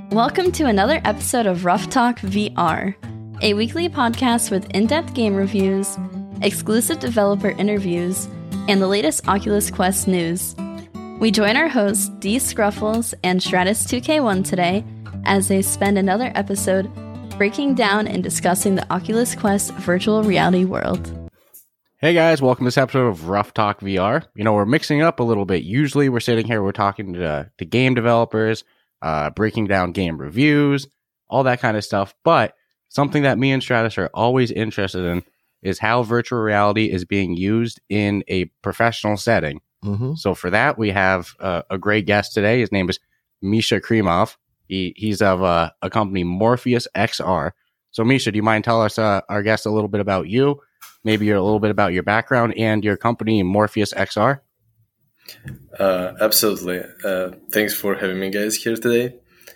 Welcome to another episode of Rough Talk VR, a weekly podcast with in-depth game reviews, exclusive developer interviews, and the latest Oculus Quest news. We join our hosts D Scruffles and Stratus2K1 today as they spend another episode breaking down and discussing the Oculus Quest virtual reality world. Hey guys, welcome to this episode of Rough Talk VR. We're mixing it up a little bit. Usually we're sitting here, we're talking to game developers, breaking down game reviews, all that kind of stuff. But something that me and Stratus are always interested in is how virtual reality is being used in a professional setting. Mm-hmm. So for that, we have a great guest today. His name is Misha Kremov. He's of a company, Morpheus XR. So Misha, do you mind telling us, our guest, a little bit about you? Maybe a little bit about your background and your company, Morpheus XR? Absolutely. Thanks for having me, guys, here today.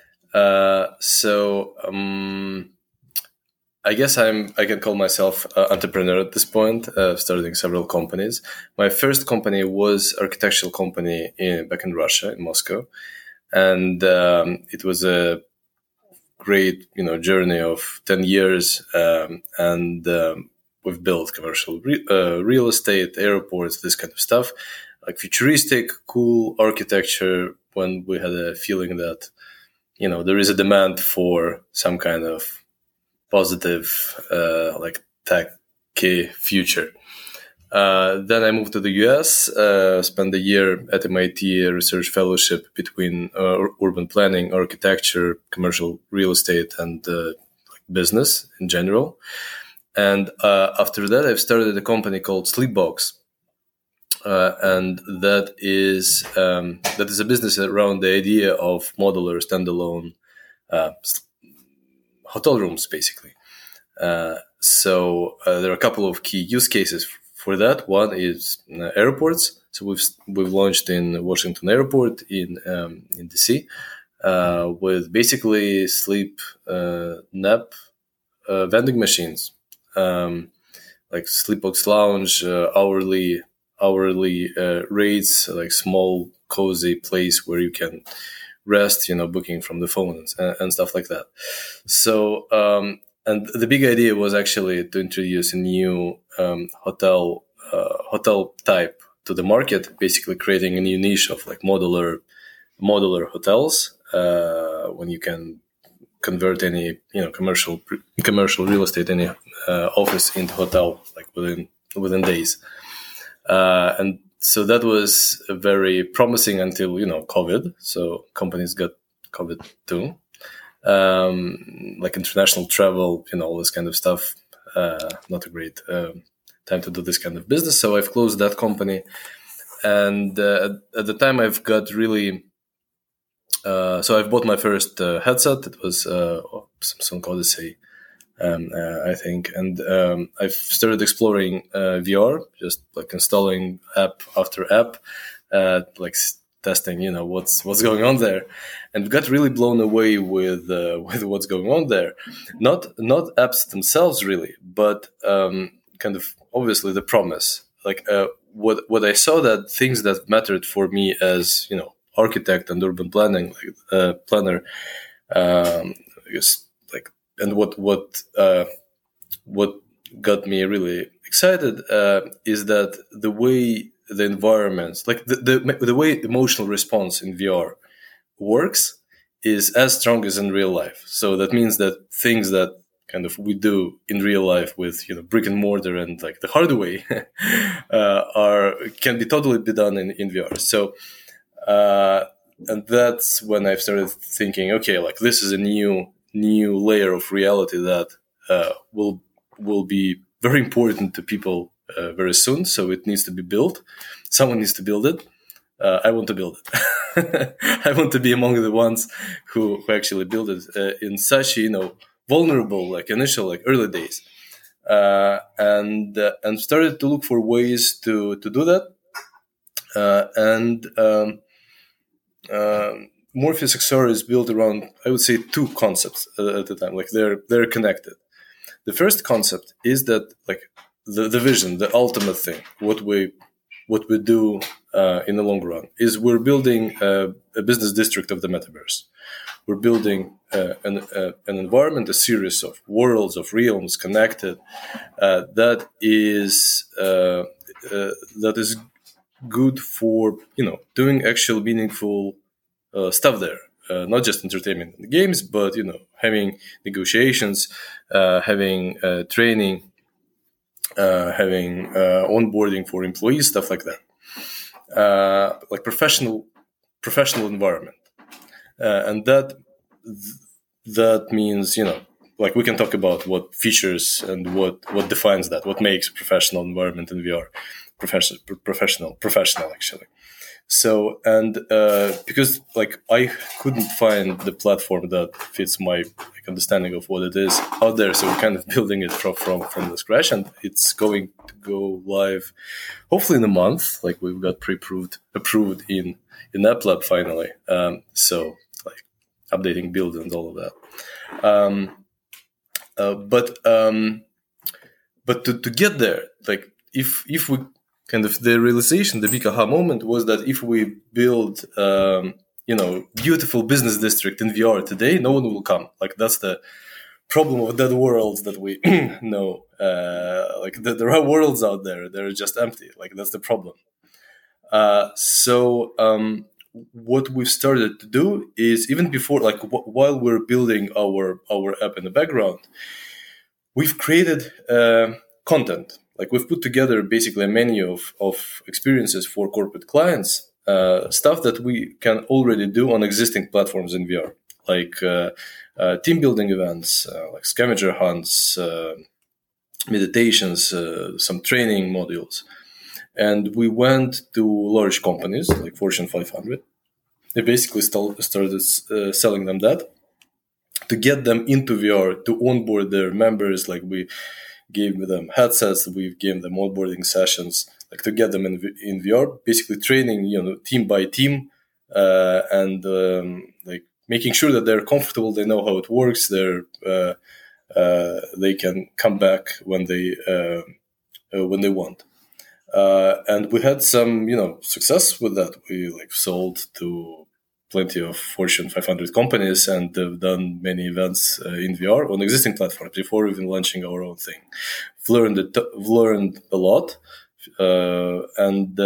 I guess I can call myself an entrepreneur at this point, starting several companies. My first company was architectural company back in Russia, in Moscow. And it was a great, journey of 10 years. We've built commercial real estate, airports, this kind of stuff, like futuristic, cool architecture. When we had a feeling that, there is a demand for some kind of positive, techy future. Then I moved to the US, spent a year at MIT, a research fellowship between urban planning, architecture, commercial real estate, and business in general. And after that, I've started a company called Sleepbox, and that is a business around the idea of modular, standalone hotel rooms, basically. So there are a couple of key use cases for that. One is airports. So we've launched in Washington Airport in DC with basically sleep nap vending machines. Like Sleepbox Lounge, hourly rates, like small cozy place where you can rest, booking from the phone and stuff like that. So, and the big idea was actually to introduce a new hotel type to the market, basically creating a new niche of like modular hotels, when you can convert any commercial real estate, any office into hotel, like within days. And so that was very promising until COVID. So companies got COVID too, like international travel, all this kind of stuff. Not a great time to do this kind of business. So I've closed that company, and at the time I've got really. So I've bought my first headset. It was Samsung Odyssey, I think, and I've started exploring VR, just like installing app after app, testing, what's going on there, and got really blown away with what's going on there. Not apps themselves really, but kind of obviously the promise. Like what I saw, that things that mattered for me as architect and urban planning planner, I guess, like, and what got me really excited is that the way the environments, like the way emotional response in VR works, is as strong as in real life. So that means that things that kind of we do in real life with brick and mortar and like the hard way can be totally be done in VR. So. And that's when I've started thinking, okay, like this is a new layer of reality that will be very important to people very soon. So it needs to be built. Someone needs to build it. I want to build it. I want to be among the ones who actually build it in such vulnerable, like initial, like early days, and started to look for ways to do that, Morpheus XR is built around, I would say, two concepts at the time. Like they're connected. The first concept is that like the vision, the ultimate thing, what we do in the long run is we're building a business district of the metaverse. We're building an environment, a series of worlds, of realms connected that is good for doing actual meaningful stuff there. Not just entertainment and games, but having negotiations, having training, having onboarding for employees, stuff like that. Like professional environment, and that means like we can talk about what features and what defines that, what makes a professional environment in VR professional actually. So, and because like I couldn't find the platform that fits my understanding of what it is out there, so we're kind of building it from the scratch, and it's going to go live hopefully in a month. Like we've got approved in App Lab finally. So like updating build and all of that. But to get there, like if we kind of the realization, the big aha moment was that if we build, beautiful business district in VR today, no one will come. Like that's the problem of dead worlds that we know. Like there are worlds out there; they're just empty. Like that's the problem. So what we've started to do is even before, like while we're building our app in the background, we've created content. Like we've put together basically a menu of experiences for corporate clients, stuff that we can already do on existing platforms in VR, like team building events, like scavenger hunts, meditations, some training modules. And we went to large companies like Fortune 500. They basically started selling them that to get them into VR, to onboard their members. Like we gave them headsets, we gave them onboarding sessions, like to get them in VR, basically training, team by team, and like making sure that they're comfortable, they know how it works, they can come back when they want. And we had some, success with that. We sold to plenty of Fortune 500 companies, and have done many events in VR on existing platforms before even launching our own thing. We've learned a lot, and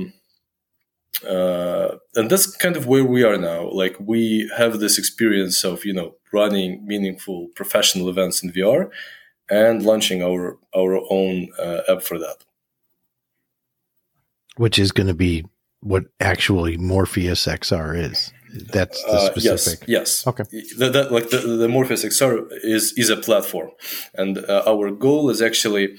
that's kind of where we are now. Like we have this experience of running meaningful professional events in VR and launching our own app for that. Which is going to be what actually Morpheus XR is. That's the specific. Yes. Okay. The Morpheus XR is a platform, and our goal is actually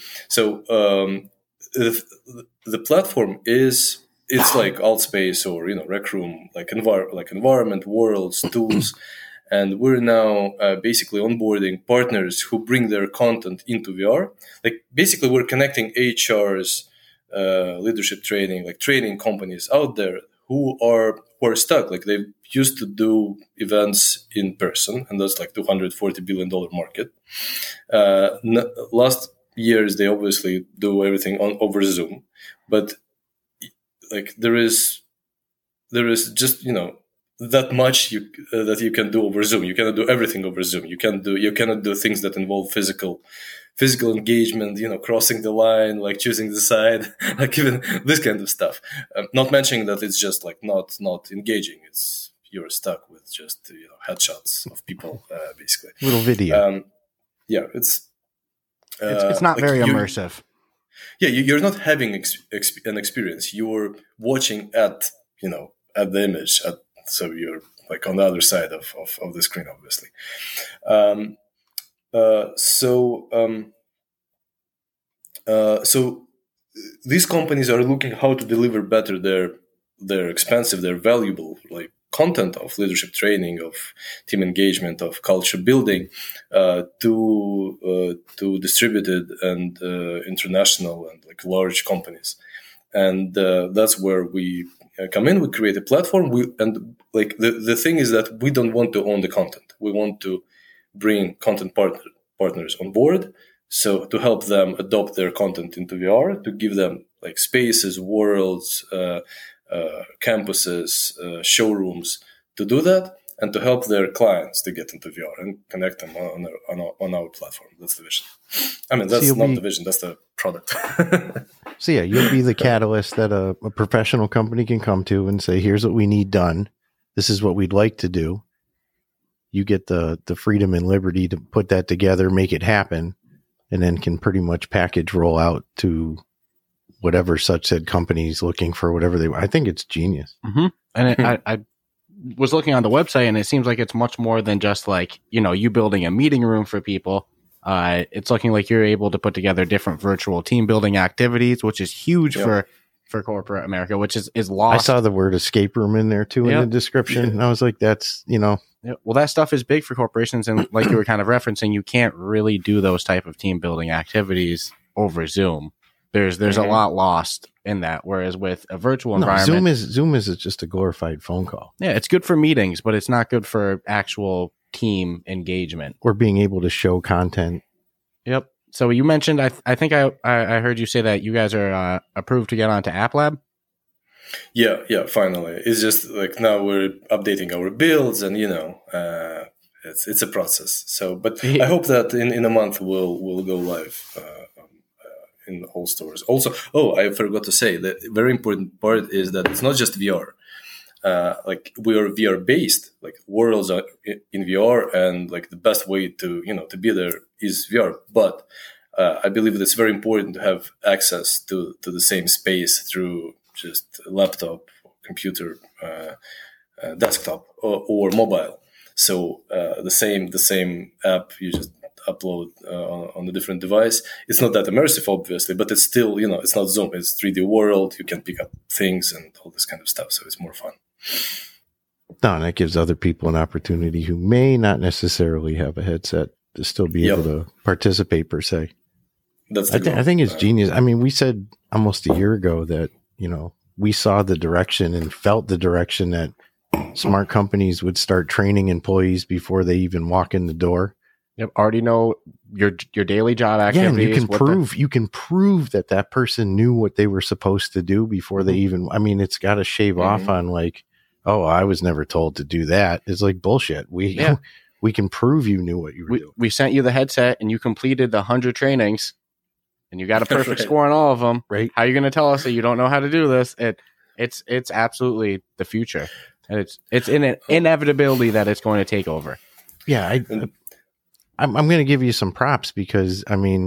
the platform it's like Altspace or Rec Room, like environment, worlds, tools, and we're now basically onboarding partners who bring their content into VR. Like basically, we're connecting HRs. Leadership training, like training companies out there who are stuck. Like they used to do events in person, and that's like $240 billion market. Last years, they obviously do everything over Zoom, but like there is just that much that you can do over Zoom. You cannot do everything over Zoom. You cannot do things that involve physical engagement, crossing the line, like choosing the side, like even this kind of stuff. Not mentioning that it's just like not engaging. It's you're stuck with just headshots of people, basically. Little video. Yeah, it's not very immersive. Yeah, you're not having an experience. You're watching at the image. So you're like on the other side of the screen, obviously. So these companies are looking how to deliver better their expensive, their valuable content of leadership training, of team engagement, of culture building to distributed and international and large companies. And that's where we come in. We create a platform. The thing is that we don't want to own the content. We want to bring content partners on board. So to help them adopt their content into VR, to give them spaces, worlds, campuses, showrooms to do that, and to help their clients to get into VR and connect them on our platform. That's the vision. I mean, that's not the vision, that's the product. So yeah, you'll be the catalyst that a professional company can come to and say, here's what we need done. This is what we'd like to do. You get the freedom and liberty to put that together, make it happen, and then can pretty much package roll out to whatever such said companies looking for whatever they want. I think it's genius. Mm-hmm. And I was looking on the website, and it seems like it's much more than just like, you building a meeting room for people. It's looking like you're able to put together different virtual team building activities, which is huge for corporate America, which is lost. I saw the word escape room in there too in the description. And I was like, that's, Yeah. Well, that stuff is big for corporations. And like you were kind of referencing, you can't really do those type of team building activities over Zoom. There's a lot lost in that. Whereas with a virtual environment, Zoom is just a glorified phone call. Yeah. It's good for meetings, but it's not good for actual team engagement or being able to show content. Yep. So you mentioned, I think I heard you say that you guys are approved to get onto App Lab. Yeah, finally. It's just like now we're updating our builds, and it's a process. So, but I hope that in a month we'll go live in all stores. Also, I forgot to say that very important part is that it's not just VR. Like we are VR based, like worlds are in VR, and like the best way to to be there is VR. But I believe that it's very important to have access to the same space through just laptop, computer, desktop, or mobile. So the same app you just upload on a different device. It's not that immersive, obviously, but it's still it's not Zoom. It's 3D world. You can pick up things and all this kind of stuff. So it's more fun. No, and that gives other people an opportunity who may not necessarily have a headset to still be able to participate per se. I think it's genius. I mean, we said almost a year ago that, we saw the direction and felt the direction that smart companies would start training employees before they even walk in the door. Yep. Already know your daily job activities. Yeah, you can prove that person knew what they were supposed to do before they even, it's got to shave off on like, oh, I was never told to do that. It's like bullshit. We can prove you knew what you were doing. We sent you the headset and you completed the 100 trainings and you got a perfect score on all of them. Right. How are you going to tell us that you don't know how to do this? It's absolutely the future. And it's an inevitability that it's going to take over. Yeah. I'm going to give you some props because,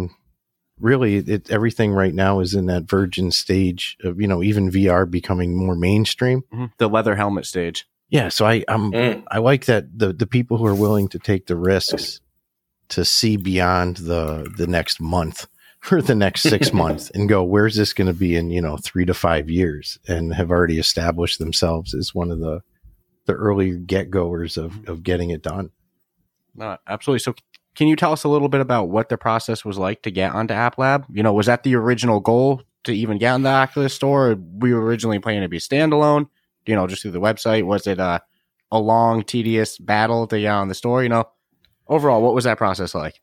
really, everything right now is in that virgin stage of, even VR becoming more mainstream. Mm-hmm. The leather helmet stage. Yeah. So I like that the people who are willing to take the risks to see beyond the next month or the next 6 months and go, where's this going to be in, 3 to 5 years, and have already established themselves as one of the early get-goers of getting it done. No, absolutely. So can you tell us a little bit about what the process was like to get onto App Lab? Was that the original goal to even get on the Oculus store? Or we were originally planning to be standalone, just through the website. Was it a long, tedious battle to get on the store? Overall, what was that process like?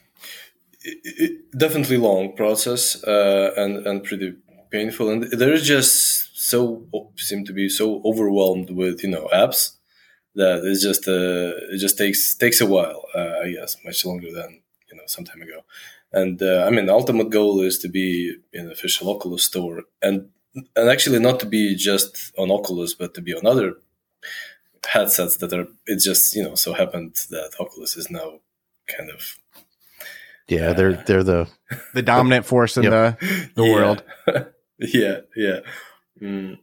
Definitely long process and pretty painful. And they're just seem to be so overwhelmed with, apps that it's just it just takes a while, I guess, much longer than some time ago. And the ultimate goal is to be in an official Oculus store, and actually not to be just on Oculus, but to be on other headsets that are. It just so happened that Oculus is now kind of they're the dominant force in the world. Yeah. Mm.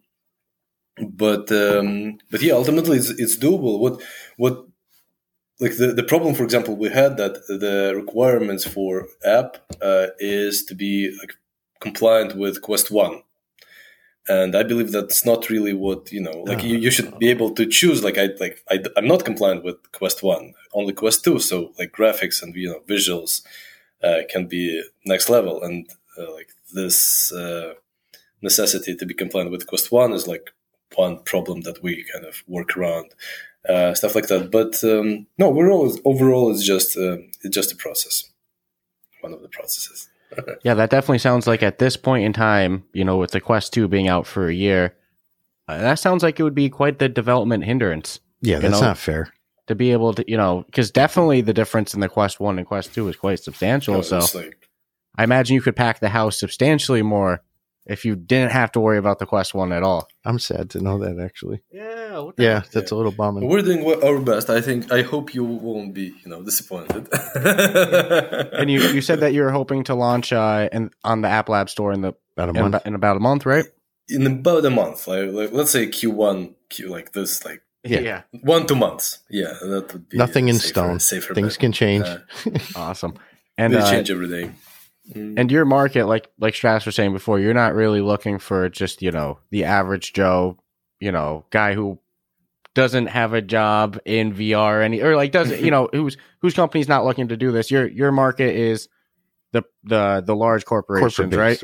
But ultimately it's doable. What like the problem, for example, we had that the requirements for app is to be like compliant with Quest 1, and I believe that's not really what you should be able to choose. I'm not compliant with Quest 1, only Quest 2. So like graphics and visuals can be next level, and this necessity to be compliant with Quest 1 is like one problem that we kind of work around, stuff like that. But no, overall, it's just a process. One of the processes. Yeah, that definitely sounds like at this point in time, with the Quest 2 being out for a year, That sounds like it would be quite the development hindrance. Yeah, that's not fair. To be able to, because definitely the difference in the Quest 1 and Quest 2 is quite substantial. So I imagine you could pack the house substantially more if you didn't have to worry about the Quest 1 at all. I'm sad to know that, actually. Yeah. That's a little bumming. We're doing our best. I hope you won't be, disappointed. And you said that you're hoping to launch on the App Lab store in about a month, right? In about a month, like let's say Q1, like this, like 1-2 months. Yeah, that would be nothing in stone. Safer Things can change. Awesome, and they change every day. And your market, like Stratus was saying before, you're not really looking for just the average Joe, guy who doesn't have a job in VR or doesn't whose company's not looking to do this. Your market is the large corporations, right?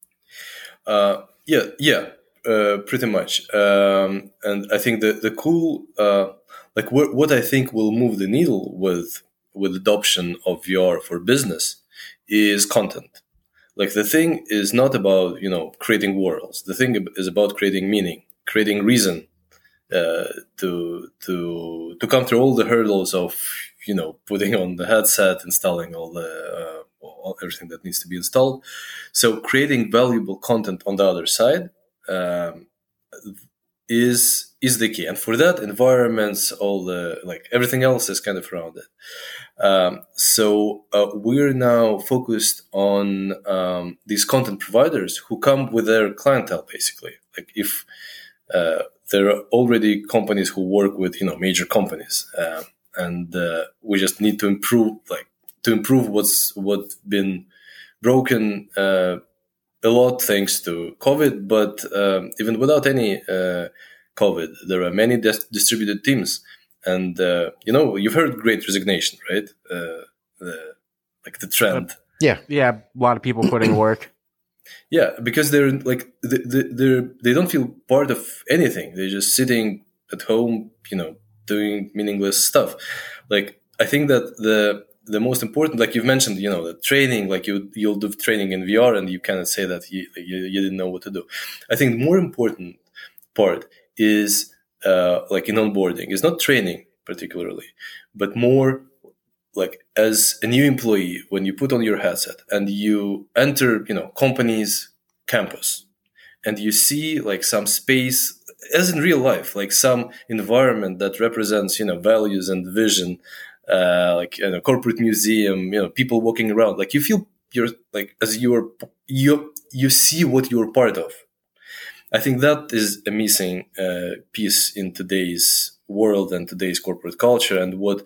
Yeah, pretty much. And I think the cool, what I think will move the needle with adoption of VR for business is content. Like the thing is not about, creating worlds. The thing is about creating meaning, creating reason, to come through all the hurdles of, putting on the headset, installing all everything that needs to be installed. So creating valuable content on the other side is the key. And for that, environments, everything else is kind of around it. So we're now focused on these content providers who come with their clientele, basically. Like if there are already companies who work with, major companies, and we just need to improve what's been broken a lot thanks to COVID. But even without any COVID, there are many distributed teams. And, you've heard Great Resignation, right? The trend. Yeah. A lot of people quitting work. Yeah, because they're they don't feel part of anything. They're just sitting at home, doing meaningless stuff. Like, I think that the most important, like you've mentioned, the training, like you'll do training in VR and you cannot say that you didn't know what to do. I think the more important part is in onboarding is not training particularly, but more like as a new employee, when you put on your headset and you enter, company's campus and you see like some space as in real life, like some environment that represents, values and vision, like in a corporate museum, people walking around, like you feel you're like as you see what you're part of. I think that is a missing piece in today's world and today's corporate culture, and what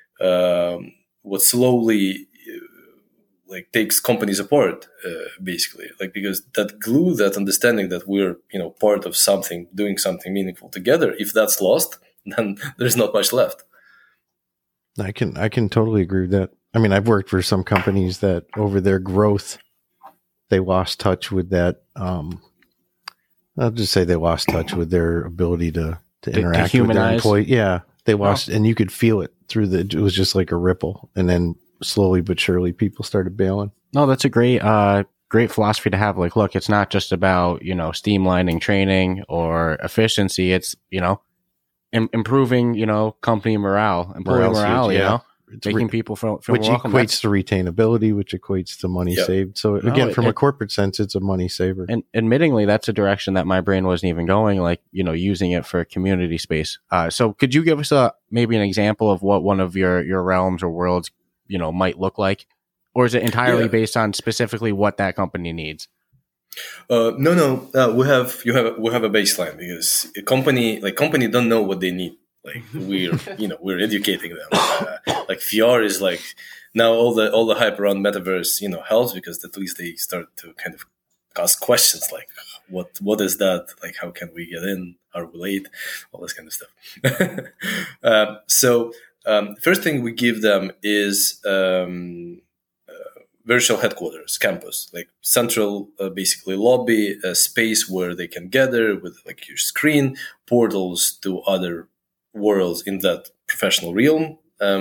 slowly takes companies apart, basically, because that glue, that understanding that we're part of something, doing something meaningful together. If that's lost, then there's not much left. I can totally agree with that. I mean, I've worked for some companies that over their growth, they lost touch with that. I'll just say they lost touch with their ability to interact with their employee. Yeah, they lost, and you could feel it through it was just like a ripple. And then slowly but surely people started bailing. No, that's a great philosophy to have. Like, look, it's not just about, streamlining training or efficiency. It's, improving, company morale, employee morale, it's making people feel which welcome. Equates to retainability, which equates to money saved. So again, from a corporate sense, it's a money saver. And admittingly, that's a direction that my brain wasn't even going, using it for community space. So could you give us maybe an example of what one of your realms or worlds, might look like? Or is it entirely based on specifically what that company needs? No. We have a baseline, because a company don't know what they need. Like we're educating them. Like VR is like now all the hype around metaverse, helps, because at least they start to kind of ask questions like what is that? Like how can we get in? Are we late? All this kind of stuff. So first thing we give them is virtual headquarters, campus, like central, basically lobby, a space where they can gather with like your screen, portals to other worlds in that professional realm.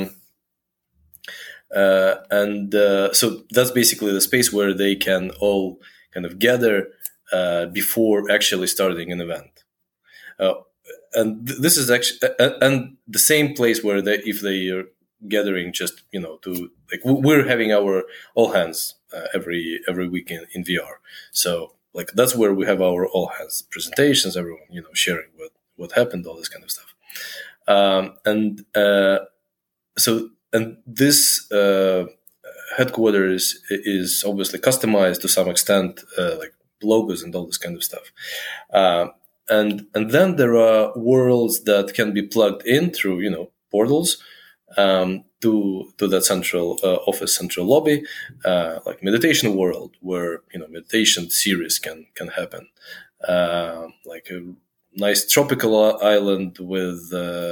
So that's basically the space where they can all kind of gather before actually starting an event. And this is actually and the same place where if they are gathering just to like we're having our all hands every week in VR. So like that's where we have our all hands presentations, everyone sharing what happened, all this kind of stuff. And this headquarters is obviously customized to some extent, like logos and all this kind of stuff. And then there are worlds that can be plugged in through portals to that central office, central lobby, like meditation world where meditation series can happen, like a nice tropical island with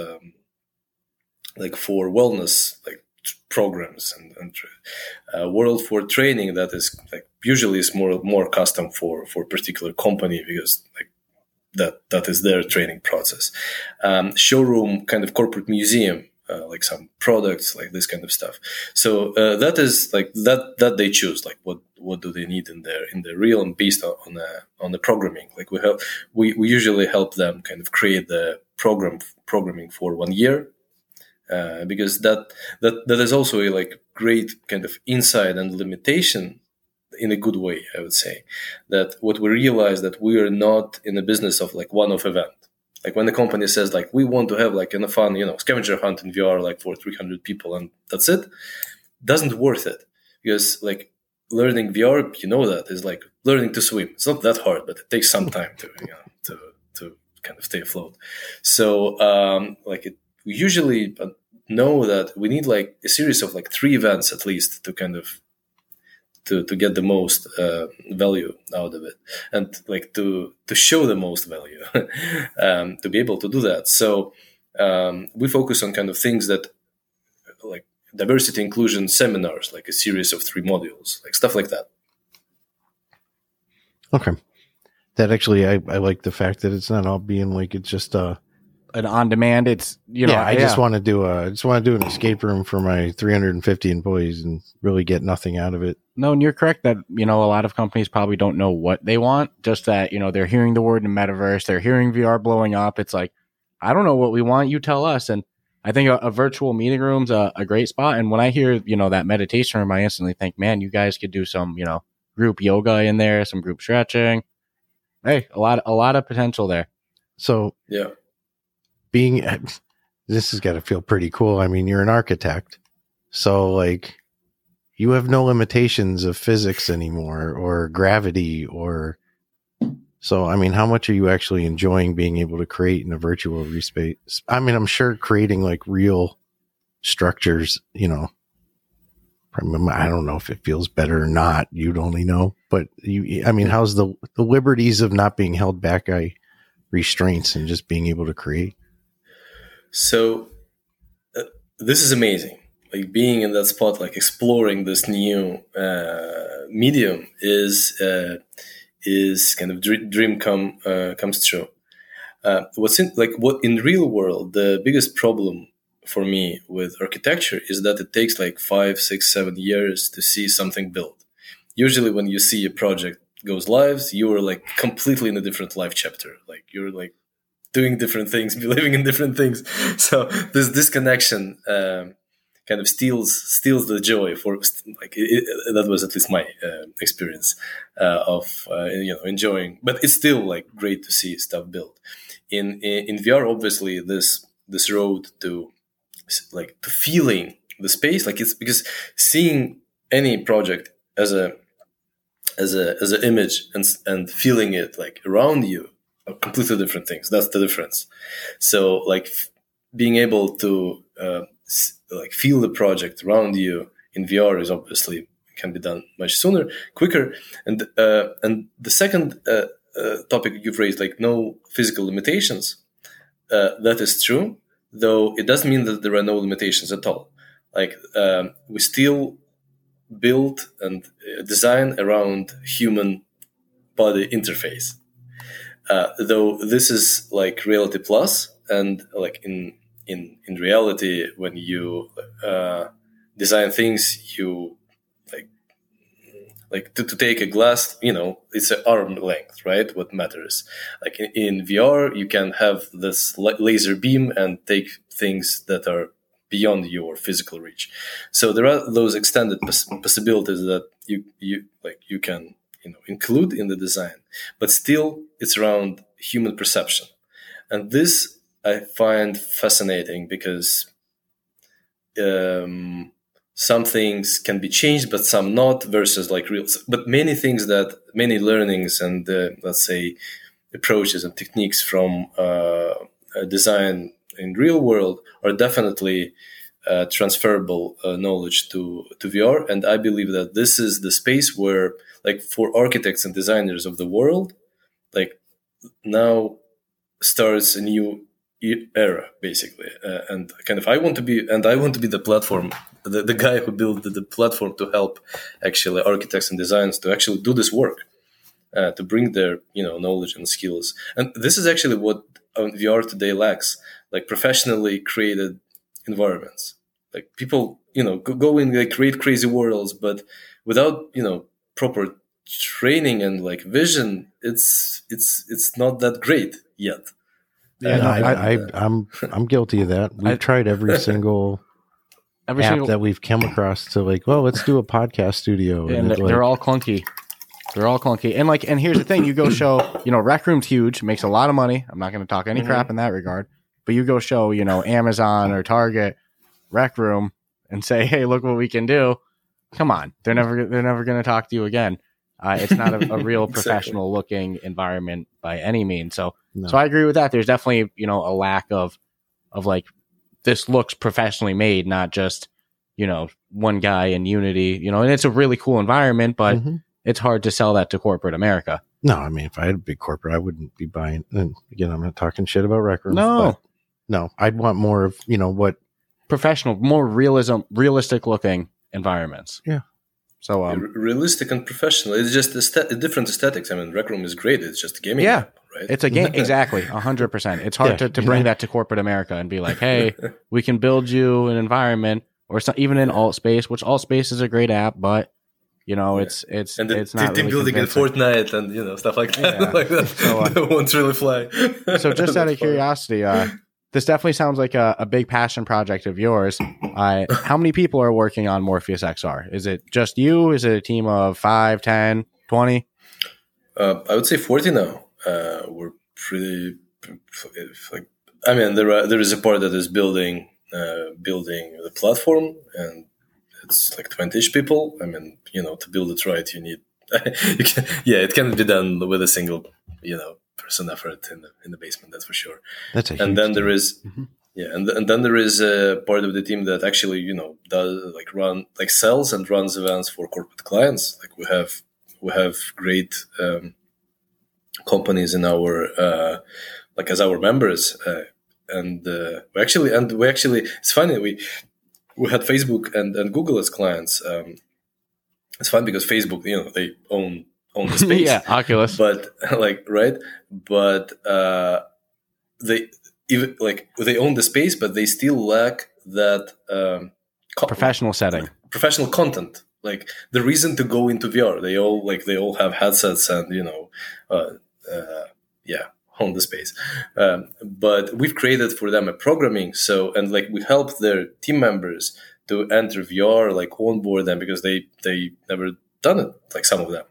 like for wellness like programs and world for training that is like usually is more custom for particular company because like that is their training process. Showroom, kind of corporate museum, like some products, like this kind of stuff. So that is like that they choose, like what do they need in their realm based on the programming. Like we usually help them kind of create the programming for 1 year. Because that is also a like great kind of insight and limitation in a good way, I would say. That what we realize that we are not in the business of like one-off event. Like when the company says like we want to have like in a fun scavenger hunt in VR like for 300 people and that's it, doesn't worth it, because like learning VR, that is like learning to swim. It's not that hard, but it takes some time to kind of stay afloat. So we usually know that we need like a series of like 3 events at least to kind of to get the most value out of it, and like to show the most value to be able to do that. So we focus on kind of things that like diversity inclusion seminars, like a series of 3 modules, like stuff like that. Okay. That actually, I like the fact that it's not all being like, it's just an on-demand. It's I just want to do an escape room for my 350 employees and really get nothing out of it. No, and you're correct that a lot of companies probably don't know what they want. Just that they're hearing the word in metaverse, they're hearing VR blowing up. It's like, I don't know what we want. You tell us. And I think a virtual meeting room's a great spot. And when I hear that meditation room, I instantly think, man, you guys could do some group yoga in there, some group stretching. Hey, a lot of potential there. So yeah. This has got to feel pretty cool. I mean, you're an architect, so like you have no limitations of physics anymore or gravity so, I mean, how much are you actually enjoying being able to create in a virtual space? I mean, I'm sure creating like real structures, I don't know if it feels better or not. You'd only know, but how's the liberties of not being held back by restraints and just being able to create? So this is amazing. Like being in that spot, like exploring this new medium is kind of dream comes true. What in real world, the biggest problem for me with architecture is that it takes like 5, 6, 7 years to see something built. Usually, when you see a project goes live, you are like completely in a different life chapter. Like you're like doing different things, believing in different things. So this disconnection kind of steals the joy for like that was at least my experience of enjoying. But it's still like great to see stuff built in VR. Obviously, this road to feeling the space, like it's because seeing any project as an image and feeling it like around you are completely different things. That's the difference. So like being able to like feel the project around you in VR is obviously can be done much sooner, quicker. And the second topic you've raised, like no physical limitations, that is true. Though it doesn't mean that there are no limitations at all. Like we still build and design around human body interface. Though this is like Reality Plus, and like in reality, when you design things, you like like to take a glass, it's an arm length, right? What matters. Like in VR, you can have this laser beam and take things that are beyond your physical reach. So there are those extended possibilities that you can include in the design, but still it's around human perception. And this I find fascinating because some things can be changed, but some not, versus like real. But many learnings and let's say approaches and techniques from design in real world are definitely transferable knowledge to VR. And I believe that this is the space where, like, for architects and designers of the world, like now starts a new era, basically. And kind of I want to be the platform, the guy who built the platform to help actually architects and designers to actually do this work, to bring their knowledge and skills. And this is actually what VR today lacks, like professionally created environments. Like people go in, like create crazy worlds, but without proper training and like vision, it's not that great yet. Yeah, I'm guilty of that. We've tried every single app that we've come across to like, well, let's do a podcast studio, and they're all clunky. They're all clunky. And here's the thing: you go show, Rec Room's huge, makes a lot of money. I'm not going to talk any crap in that regard, but you go show, Amazon or Target Rec Room and say, hey, look what we can do. Come on, they're never going to talk to you again. It's not a real professional looking environment by any means. So I agree with that. There's definitely, a lack of like, this looks professionally made, not just, one guy in Unity, and it's a really cool environment, but it's hard to sell that to corporate America. No, I mean, if I had a big corporate, I wouldn't be buying. And again, I'm not talking shit about Rec Room. No, I'd want more of, what professional, more realistic looking environments. Yeah. So realistic and professional. It's just different aesthetics. I mean, Rec Room is great. It's just a gaming app, right? It's a game. Exactly. 100%. It's hard to bring that to corporate America and be like, hey, we can build you an environment, or even in Altspace, which Altspace is a great app, but it's and it's not team really building in Fortnite and stuff like that. Like that. So, that won't really fly. So just out of curiosity, this definitely sounds like a big passion project of yours. How many people are working on Morpheus XR? Is it just you? Is it a team of 5, 10, 20? I would say 40 now. We're pretty like. I mean, there is a part that is building the platform, and it's like 20-ish people. I mean, to build it right, you need. It can't be done with a single, person effort in the basement. That's for sure. That's a huge and then team. There is. And then there is a part of the team that actually, does like run, like sells and runs events for corporate clients. Like we have great companies in our like as our members, and we actually it's funny, we had Facebook and Google as clients. It's fun because Facebook, they own the space. Yeah, Oculus, but like right, but they own the space, but they still lack that professional setting, professional content. Like the reason to go into VR, they all have headsets and own the space. But we've created for them a programming. So and like we help their team members to enter VR, like onboard them because they never done it. Like some of them.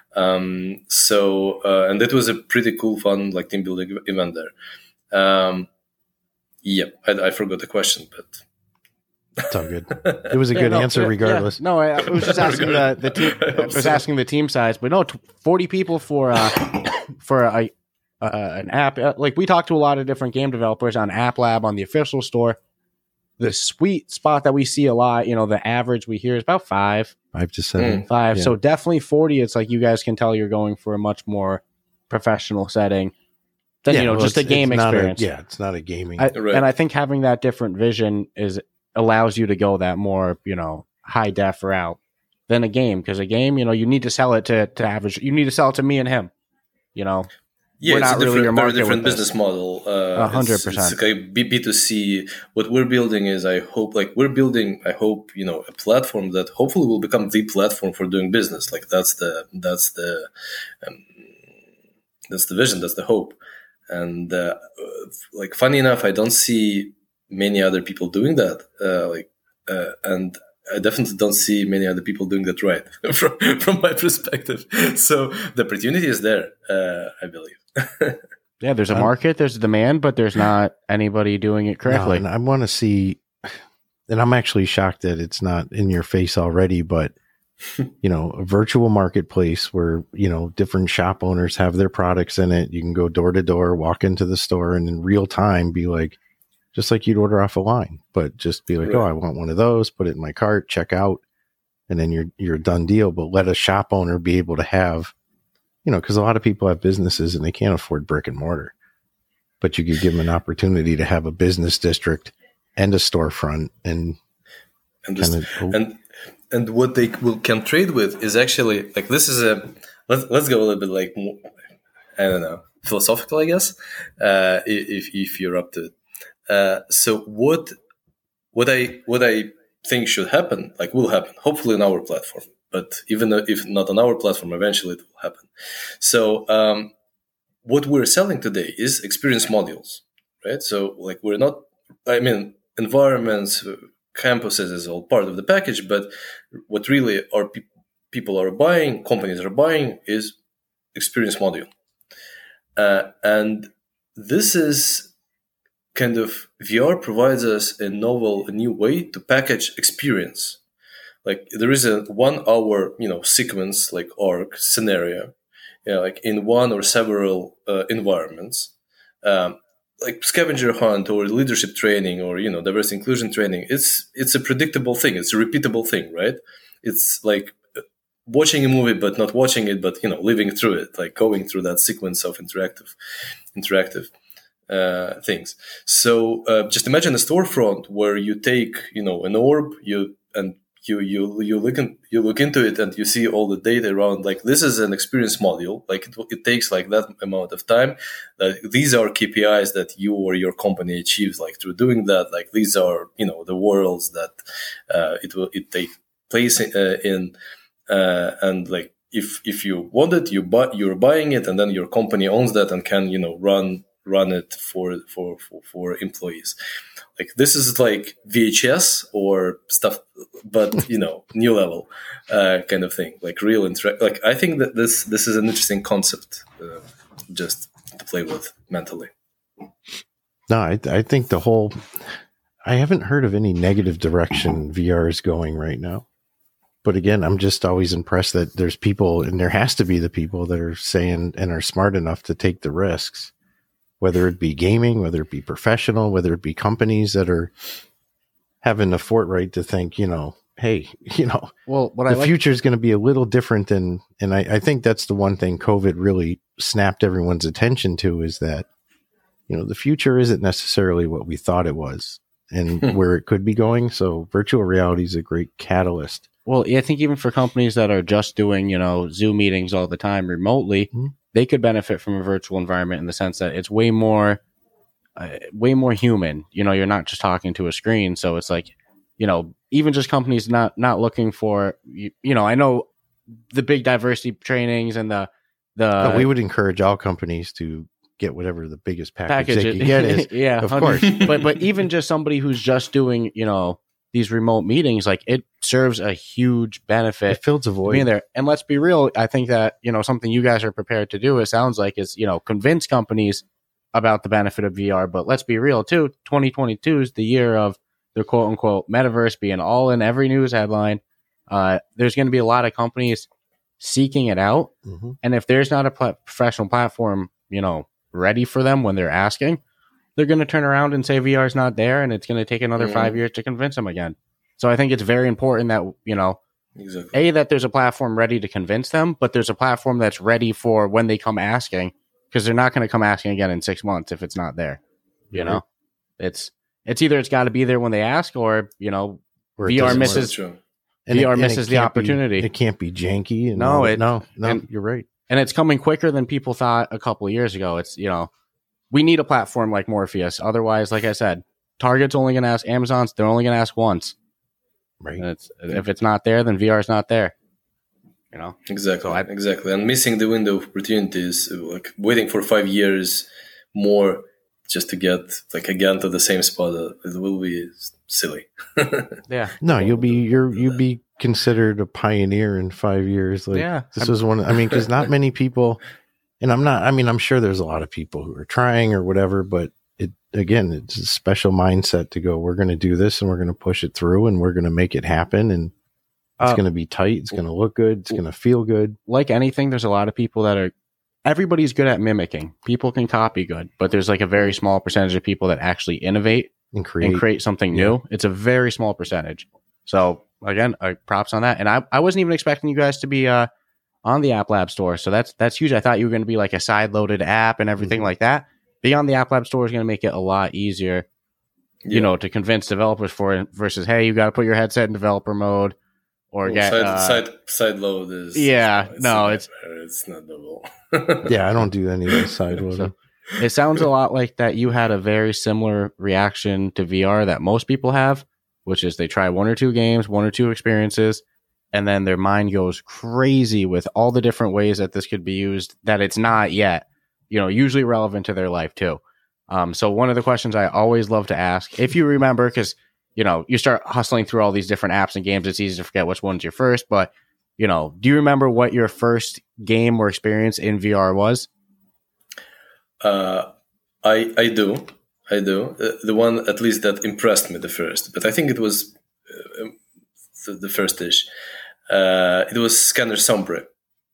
And it was a pretty cool, fun like team building event there. I forgot the question, but it's all good. It was a good answer, regardless. Yeah. No, I was just asking the team. I was asking the team size, but no, 40 people for an app. Like we talked to a lot of different game developers on App Lab, on the official store. The sweet spot that we see a lot, the average we hear is about 5 to 7. 5. Yeah. So definitely 40. It's like you guys can tell you're going for a much more professional setting. Then just a game experience. It's not a gaming. And I think having that different vision allows you to go that more, high def route than a game. Because a game, you need to sell it to average. You need to sell it to me and him. we're not really your market. Very different business model. 100%. It's like B2C. What we're building is, I hope, a platform that hopefully will become the platform for doing business. Like that's the vision. That's the hope. And funny enough, I don't see many other people doing that. And I definitely don't see many other people doing that right from my perspective. So the opportunity is there, I believe. Yeah, there's a market, there's a demand, but there's not anybody doing it correctly. No, and I want to see, and I'm actually shocked that it's not in your face already, but a virtual marketplace where, different shop owners have their products in it. You can go door to door, walk into the store, and in real time be like, just like you'd order off a line, but just be like, right. Oh, I want one of those, put it in my cart, check out, and then you're a done deal. But let a shop owner be able to have, because a lot of people have businesses and they can't afford brick and mortar, but you could give them an opportunity to have a business district and a storefront and what they can trade with is actually like, this is let's go a little bit like, I don't know, philosophical, I guess, if you're up to it. So what I think should happen, will happen, hopefully on our platform, but even if not on our platform, eventually it will happen. So what we're selling today is experience modules, right? So environments, campuses is all part of the package, but what really our people are buying, companies are buying, is experience module. And this is kind of, VR provides us a new way to package experience. Like there is a 1 hour, sequence, like arc scenario, like in one or several environments, like scavenger hunt or leadership training or, diversity inclusion training. It's a predictable thing. It's a repeatable thing, right? It's like watching a movie, but not watching it, but, living through it, like going through that sequence of interactive things. So just imagine a storefront where you take, an orb, you look into it and you see all the data around, like this is an experience module, like it takes like that amount of time, these are KPIs that you or your company achieves like through doing that, like these are the worlds that it take place in and like if you want it, you're buying it, and then your company owns that and can run it for employees. Like this is like VHS or stuff, but new level kind of thing, like real like I think that this is an interesting concept just to play with mentally. No, I think I haven't heard of any negative direction VR is going right now. But again, I'm just always impressed that there's people, and there has to be the people that are saying and are smart enough to take the risks. Whether it be gaming, whether it be professional, whether it be companies that are having the forthright to think, hey, the future is going to be a little different than, and I think that's the one thing COVID really snapped everyone's attention to, is that, the future isn't necessarily what we thought it was and where it could be going. So virtual reality is a great catalyst. Well, I think even for companies that are just doing, Zoom meetings all the time remotely, they could benefit from a virtual environment in the sense that it's way more human. You're not just talking to a screen. So it's like, even just companies not looking for, I know the big diversity trainings and we would encourage all companies to get whatever the biggest package they can get is. Yeah, of course. but even just somebody who's just doing, these remote meetings, like it serves a huge benefit. It fills a void being there. And let's be real. I think that, something you guys are prepared to do, it sounds like, is, convince companies about the benefit of VR. But let's be real too. 2022 is the year of the quote unquote metaverse being all in every news headline. There's going to be a lot of companies seeking it out. Mm-hmm. And if there's not a professional platform, ready for them when they're asking, they're going to turn around and say VR is not there, and it's going to take another 5 years to convince them again. So I think it's very important that, exactly. That there's a platform ready to convince them, but there's a platform that's ready for when they come asking, because they're not going to come asking again in 6 months if it's not there. It's either it's got to be there when they ask, or VR misses. VR misses the opportunity. It can't be janky. No, you're right. And it's coming quicker than people thought a couple of years ago. It's, we need a platform like Morpheus. Otherwise, like I said, Target's only going to ask, Amazon's, they're only going to ask once. Right. And if it's not there, then VR is not there. Exactly. So exactly. And missing the window of opportunities, like waiting for 5 years more just to get like again to the same spot, it will be silly. Yeah. No, you'll be considered a pioneer in 5 years. Like this was one. I mean, because not many people, and I'm sure there's a lot of people who are trying or whatever, but it's a special mindset to go, we're going to do this and we're going to push it through and we're going to make it happen. And it's going to be tight. It's going to look good. It's going to feel good. Like anything, there's a lot of people that everybody's good at mimicking. People can copy good, but there's like a very small percentage of people that actually innovate and create something new. It's a very small percentage. So again, props on that. And I wasn't even expecting you guys to be on the App Lab store. So that's huge. I thought you were going to be like a side loaded app and everything like that. Being on the App Lab store is going to make it a lot easier, to convince developers for it versus, hey, you got to put your headset in developer mode or get side load is it's not double. Yeah, I don't do any of the side load. So it sounds a lot like that. You had a very similar reaction to VR that most people have, which is they try 1 or 2 games, 1 or 2 experiences, and then their mind goes crazy with all the different ways that this could be used that it's not yet. Usually relevant to their life too. So one of the questions I always love to ask, if you remember, because, you start hustling through all these different apps and games, it's easy to forget which one's your first, but, do you remember what your first game or experience in VR was? I do. The one, at least, that impressed me the first, but I think it was the first-ish. It was Scanner Sombre.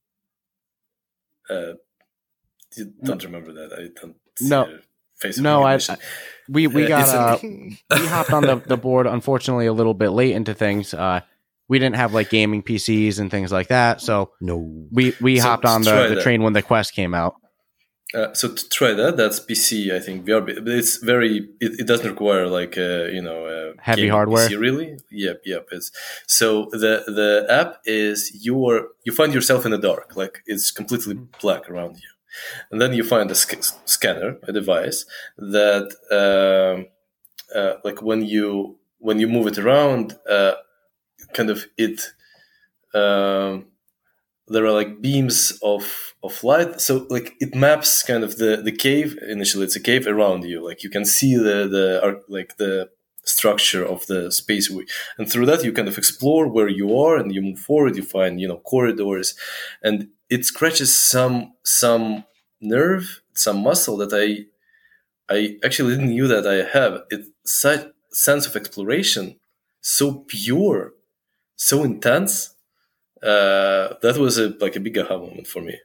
You don't remember that? I don't. No. We got we hopped on the board unfortunately a little bit late into things. We didn't have like gaming PCs and things like that, so we hopped on the train when the Quest came out. So to try that's PC, I think VR, but it's very. It doesn't require like heavy hardware. PC, really? Yep. It's so the app is you find yourself in the dark, like it's completely black around you. And then you find a scanner, a device that, like when you move it around, kind of it, there are like beams of light. So like it maps kind of the cave. Initially, it's a cave around you. Like you can see the structure of the space, and through that you kind of explore where you are, and you move forward. You find corridors, and it scratches some nerve, some muscle that I actually didn't know that I have. It's such sense of exploration, so pure, so intense. That was a big aha moment for me.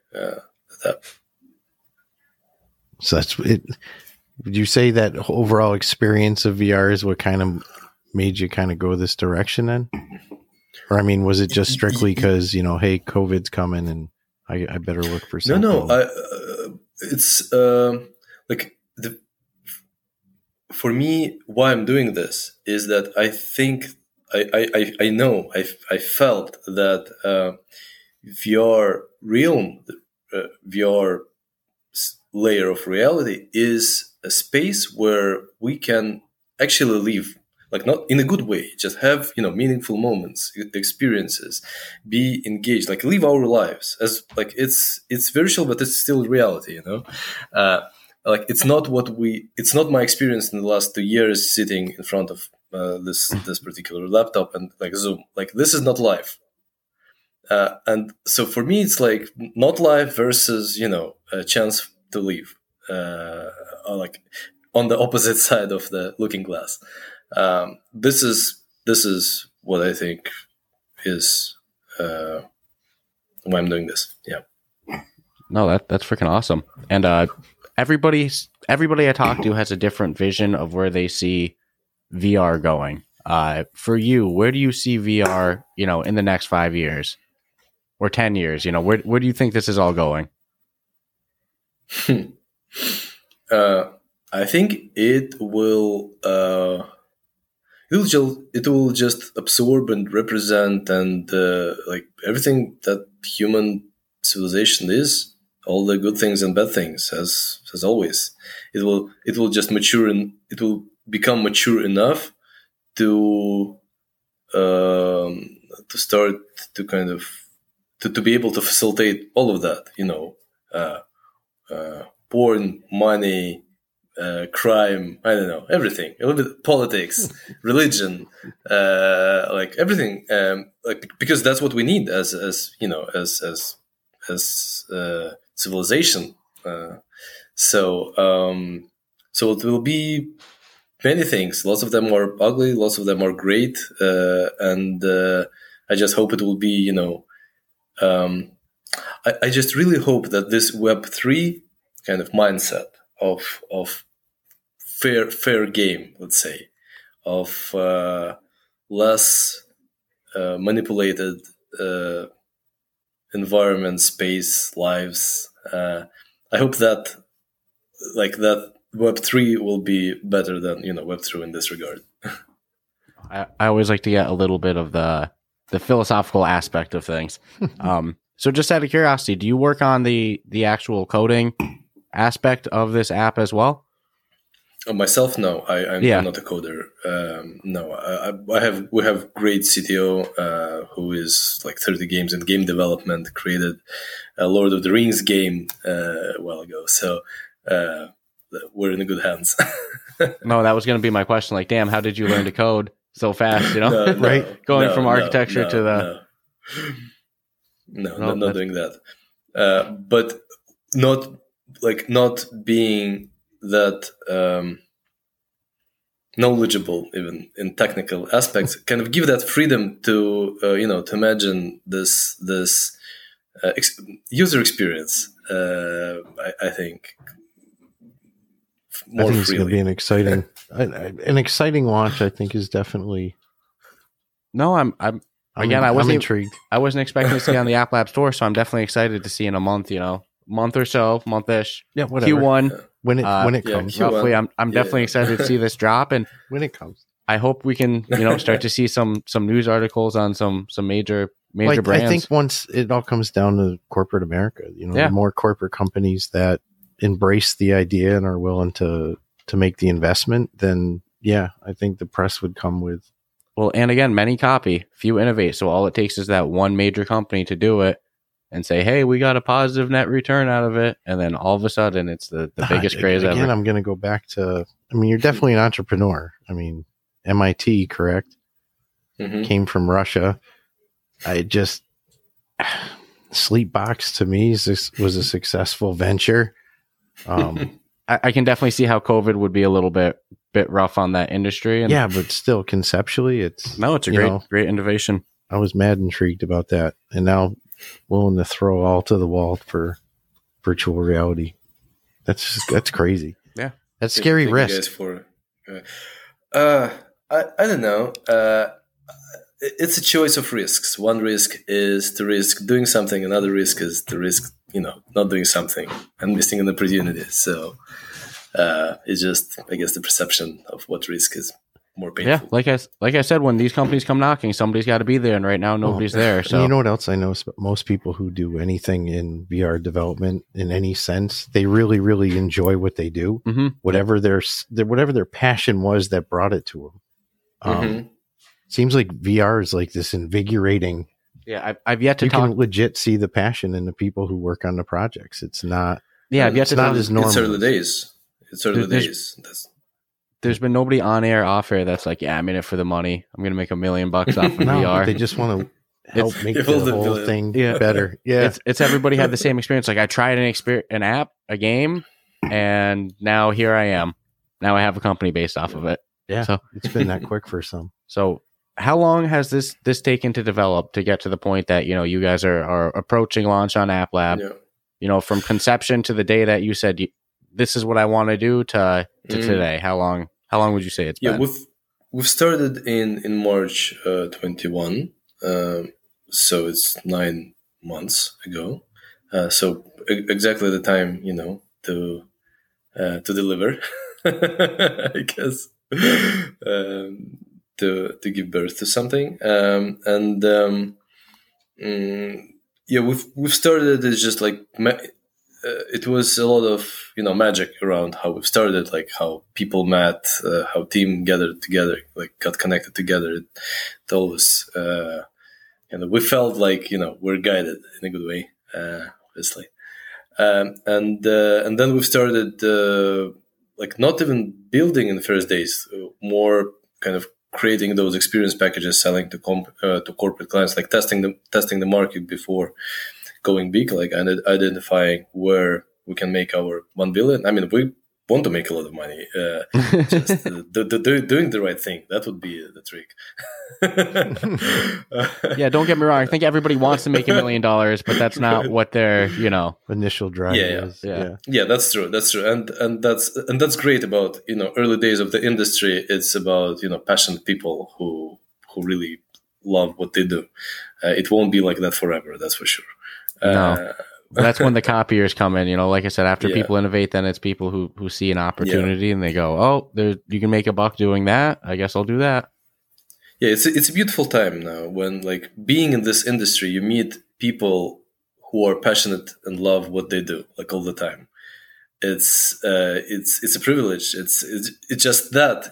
So that's it. Would you say that overall experience of VR is what kind of made you kind of go this direction then? Or, I mean, was it just strictly because, hey, COVID's coming and I better look for something? No. It's for me, why I'm doing this is that I think I know I felt that VR realm, VR layer of reality is a space where we can actually live, like not in a good way, just have meaningful moments, experiences, be engaged, like live our lives as like it's virtual, but it's still reality. Like it's not my experience in the last 2 years sitting in front of this particular laptop and like Zoom. Like this is not life. And so for me, it's like not life versus a chance to live, like on the opposite side of the looking glass. This is what I think is why I'm doing this. Yeah. No, that's freaking awesome. And everybody I talk to has a different vision of where they see VR going. For you, where do you see VR, in the next 5 years or 10 years? Where do you think this is all going? I think it will just absorb and represent and like everything that human civilization is, all the good things and bad things, as always. It will just mature, and it will become mature enough to start to kind of to be able to facilitate all of that. Porn, money, crime, I don't know, everything, a little bit politics, religion, like everything, like, because that's what we need as civilization. So it will be many things. Lots of them are ugly, lots of them are great, and I just hope it will be, I just really hope that this Web3 kind of mindset of fair game, let's say, of less manipulated environment, space, lives. I hope that Web3 will be better than Web2 in this regard. I always like to get a little bit of the philosophical aspect of things. So just out of curiosity, do you work on the actual coding aspect of this app as well? Myself, no. I'm not a coder. No, we have great CTO who is like 30 games in game development, created a Lord of the Rings game a while ago. So we're in good hands. No, that was going to be my question. Like, damn, how did you learn to code so fast? Right? Going from architecture to the... No, not doing that. But not being that knowledgeable even in technical aspects, kind of give that freedom to to imagine this user experience. I think more it's going to be an exciting launch. I think is definitely. No, I'm intrigued. I wasn't expecting to see on the App Lab store, so I'm definitely excited to see in a month. Month or so, month-ish. Yeah, whatever. Q1 when it comes. Roughly, I'm definitely excited to see this drop, and when it comes, I hope we can start to see some news articles on some major brands. I think once it all comes down to corporate America, the more corporate companies that embrace the idea and are willing to make the investment, then I think the press would come with. Well, and again, many copy, few innovate. So all it takes is that one major company to do it and say, hey, we got a positive net return out of it. And then all of a sudden it's the biggest craze ever. Again, I'm going to go back to, you're definitely an entrepreneur. MIT, correct? Mm-hmm. Came from Russia. Sleepbox to me was a successful venture. I can definitely see how COVID would be a little bit rough on that industry. And but still conceptually it's a great innovation. I was mad intrigued about that. And now willing to throw all to the wall for virtual reality. That's crazy. Yeah. That's scary risk. I don't know. It's a choice of risks. One risk is to risk doing something. Another risk is to risk, not doing something and missing an opportunity. So it's just, I guess, the perception of what risk is more painful. Yeah, like I said, when these companies come knocking, somebody's got to be there, and right now nobody's there. So you know what else I know? Most people who do anything in VR development in any sense, they really, really enjoy what they do. Mm-hmm. Whatever their passion was that brought it to them. Seems like VR is like this invigorating. Yeah, I've yet to you can legit see the passion in the people who work on the projects. It's not. Yeah, I've yet to. Not as normal. It's early days. There's been nobody on air, off air that's like, I'm in it for the money. I'm going to make $1 million off of VR. They just want to help make the whole thing better. Yeah. It's everybody had the same experience. Like I tried an app, a game, and now here I am. Now I have a company based off of it. Yeah. So it's been that quick for some. So how long has this taken to develop to get to the point that, you guys are approaching launch on App Lab? Yeah. From conception to the day that you said, this is what I want to do to today. How long would you say it's been? Yeah, we've started in March 21, so it's 9 months ago. So exactly the time to deliver, I guess, to give birth to something, Yeah, we've started. It's just like it was a lot of magic around how we've started, like how people met, how team gathered together, like got connected together. It always we felt like we're guided in a good way, obviously. And then we've started like not even building in the first days, more kind of creating those experience packages, selling to corporate clients, like testing the market before going big, like identifying where we can make our 1 billion. I mean, we want to make a lot of money. Just doing the right thing, that would be the trick. Yeah, don't get me wrong. I think everybody wants to make $1 million, but that's not what their initial drive is. Yeah, that's true. And that's great about early days of the industry. It's about passionate people who really love what they do. It won't be like that forever, that's for sure. No. That's when the copiers come in. Like I said, after people innovate, then it's people who see an opportunity and they go, "Oh, you can make a buck doing that. I guess I'll do that." Yeah, it's a beautiful time now when, like, being in this industry, you meet people who are passionate and love what they do, like, all the time. It's a privilege. It's just that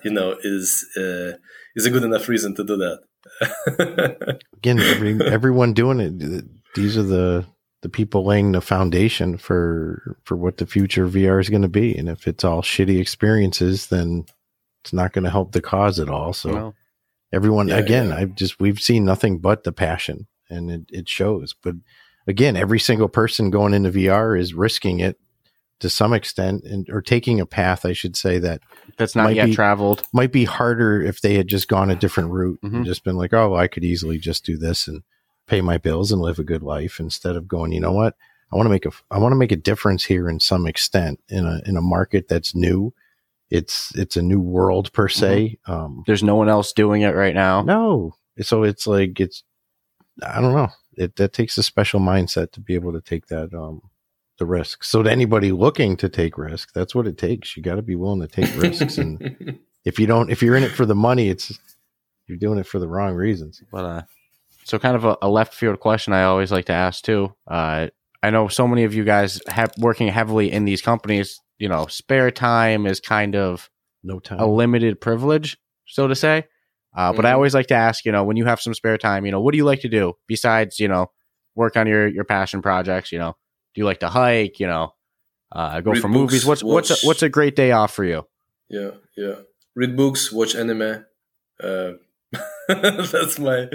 is a good enough reason to do that. Again, everyone doing it. These are the people laying the foundation for what the future of VR is going to be. And if it's all shitty experiences, then it's not going to help the cause at all. So everyone, we've seen nothing but the passion, and it shows. But again, every single person going into VR is risking it to some extent, or taking a path, I should say, that's not yet traveled. Might be harder if they had just gone a different route and just been like, oh, I could easily just do this and pay my bills and live a good life, instead of going, you know what, I want to make a difference here in some extent in a market that's new. It's a new world per se. There's no one else doing it right now. No. So it's like, I don't know. That takes a special mindset to be able to take that, the risk. So to anybody looking to take risk, that's what it takes. You got to be willing to take risks. And if you're in it for the money, you're doing it for the wrong reasons. But, so kind of a left field question I always like to ask too. I know so many of you guys working heavily in these companies, spare time is kind of no time, a limited privilege, so to say. But I always like to ask, when you have some spare time, what do you like to do besides, work on your passion projects? Do you like to hike, go read for movies? What's a great day off for you? Yeah. Read books, watch anime. That's my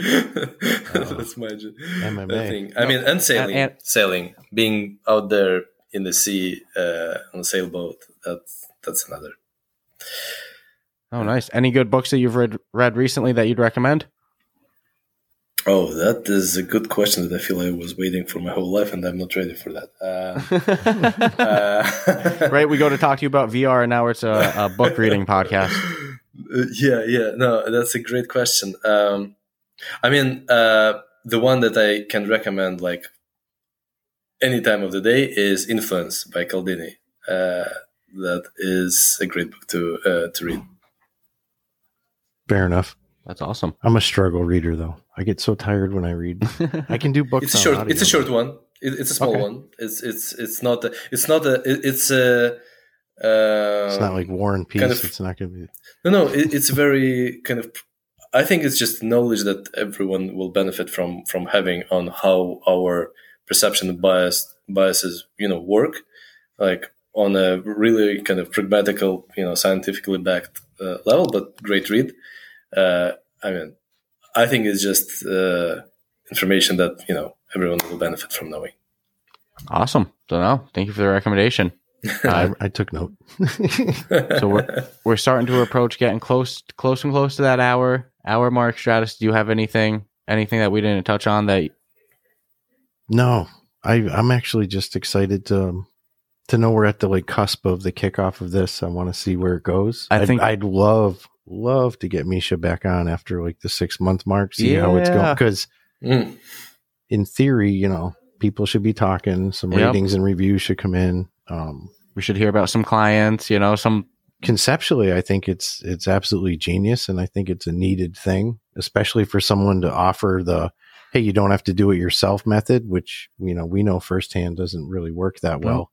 MMA thing. I mean, and sailing, being out there in the sea on a sailboat. That's another. Oh, nice. Any good books that you've read recently that you'd recommend? Oh, that is a good question that I feel I was waiting for my whole life, and I'm not ready for that. Right, we go to talk to you about VR, and now it's a book reading podcast. Yeah. No, that's a great question. I mean, the one that I can recommend, like, any time of the day is Influence by Cialdini. That is a great book to read. Fair enough. That's awesome. I'm a struggle reader, though. I get so tired when I read. I can do books. It's a short one. It's a small one. It's not like War and Peace. Kind of, it's not going to be. No. It's very kind of. I think it's just knowledge that everyone will benefit from having on how our perception and biases work, like on a really kind of pragmatical, scientifically backed level. But great read. I mean, I think it's just information that everyone will benefit from knowing. Awesome. So now, thank you for the recommendation. I took note. So we're starting to approach getting close and close to that hour mark. Stratus, do you have anything that we didn't touch on that? No, I'm actually just excited to know we're at the cusp of the kickoff of this. I want to see where it goes. I'd love to get Misha back on after the 6-month mark, see how it's going. Because in theory, people should be talking, some ratings and reviews should come in. We should hear about some clients, some. Conceptually, I think it's absolutely genius, and I think it's a needed thing, especially for someone to offer the hey, you don't have to do it yourself method, which, we know firsthand doesn't really work that well.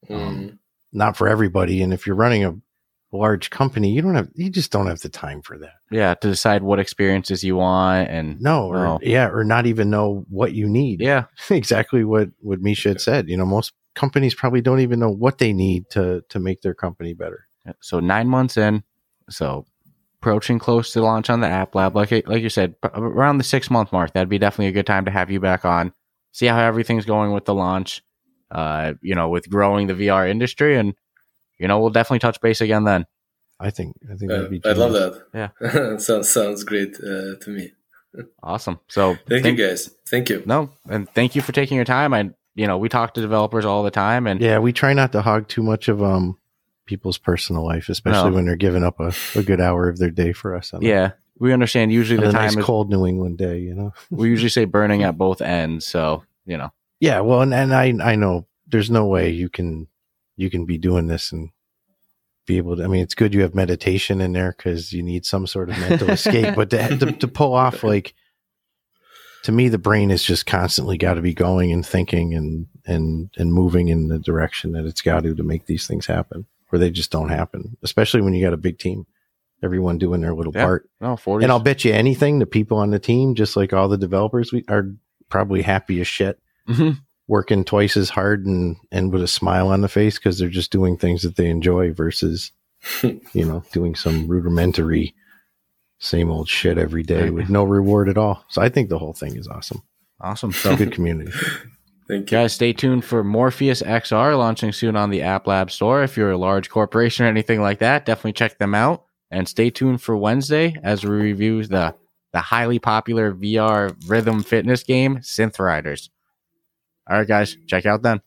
Not for everybody. And if you're running a large company, you just don't have the time for that. Yeah. To decide what experiences you want and or not even know what you need. Yeah. Exactly what Misha had said. Most companies probably don't even know what they need to make their company better. So 9 months in, so approaching close to launch on the App Lab, like you said, around the 6-month mark, that'd be definitely a good time to have you back on, see how everything's going with the launch, with growing the VR industry, and we'll definitely touch base again then. I think that'd be. I love that. Yeah, sounds great to me. Awesome. So thank you guys. Thank you. No, and thank you for taking your time. We talk to developers all the time, and we try not to hog too much of people's personal life, especially when they're giving up a good hour of their day for us. We understand. Usually the time is cold New England day. We usually say burning at both ends. So Yeah, well, and I know there's no way you can be doing this and be able to. I mean, it's good you have meditation in there because you need some sort of mental escape. But to pull off, like, to me, the brain is just constantly got to be going and thinking and moving in the direction that it's got to make these things happen, or they just don't happen. Especially when you got a big team, everyone doing their little part. Oh, 40s. And I'll bet you anything, the people on the team, just like all the developers, we are probably happy as shit. Mm-hmm. Working twice as hard and with a smile on the face because they're just doing things that they enjoy versus, doing some rudimentary, same old shit every day with no reward at all. So I think the whole thing is awesome. Awesome. So good community. Thank you. Guys, stay tuned for Morpheus XR launching soon on the App Lab store. If you're a large corporation or anything like that, definitely check them out. And stay tuned for Wednesday as we review the highly popular VR rhythm fitness game, Synth Riders. All right, guys, check out then.